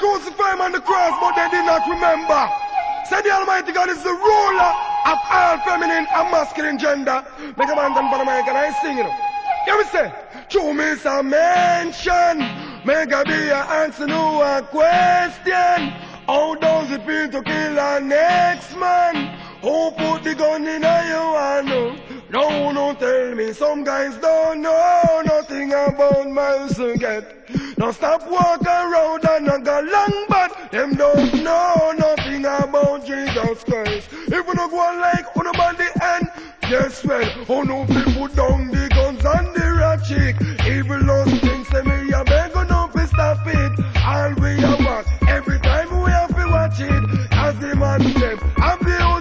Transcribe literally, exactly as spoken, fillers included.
crucify him on the cross, but they did not remember. Say the Almighty God is the ruler of all feminine and masculine gender. Make a man done for America and I sing, you know. You me say, to me some mention, make a be a answer to a question. How does it feel to kill a next man? Who put the gun in a you and no? No, no, tell me, some guys don't know nothing about miles to get. Now stop walking around and not go long, but them don't know nothing about Jesus Christ. If you don't go like on the end, yes, well, who no people don't